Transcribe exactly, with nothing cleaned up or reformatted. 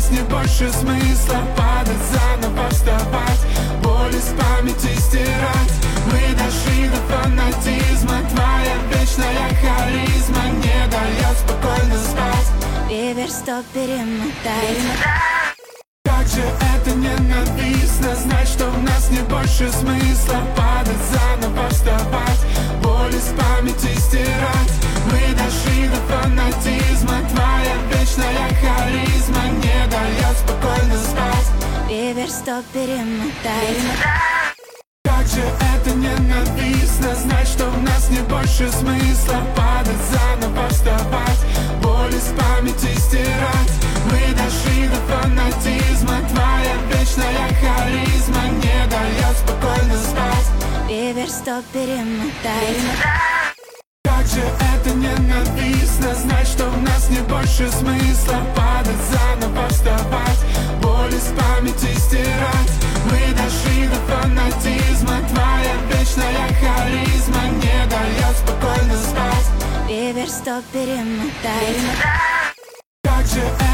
нас не больше смысла падать, заново вставать, боль из памяти стирать. Мы дошли до фанатизма, твоя вечная харизма не дает спокойно спать. Реверс-стоп перемотай. Как же это ненавистно, знать, что у нас не больше смысла падать, заново вставать, боль из памяти стирать. Мы дошли до фанатизма, твоя вечная харизма не дает спокойно спать. Реверс-стоп перемотай. Как же это ненавистно, знать, что у нас не больше смысла падать, заново вставать, боль из памяти стирать. Мы дошли до фанатизма, твоя вечная харизма не дает спокойно спать. Реверс-стоп перемотай. Как же это ненавистно, знать, что у нас не больше смысла падать, заново вставать, боль из памяти стирать. Мы дошли до фанатизма, твоя вечная харизма не дает спокойно спать. Реверс-стоп перемотай. Как же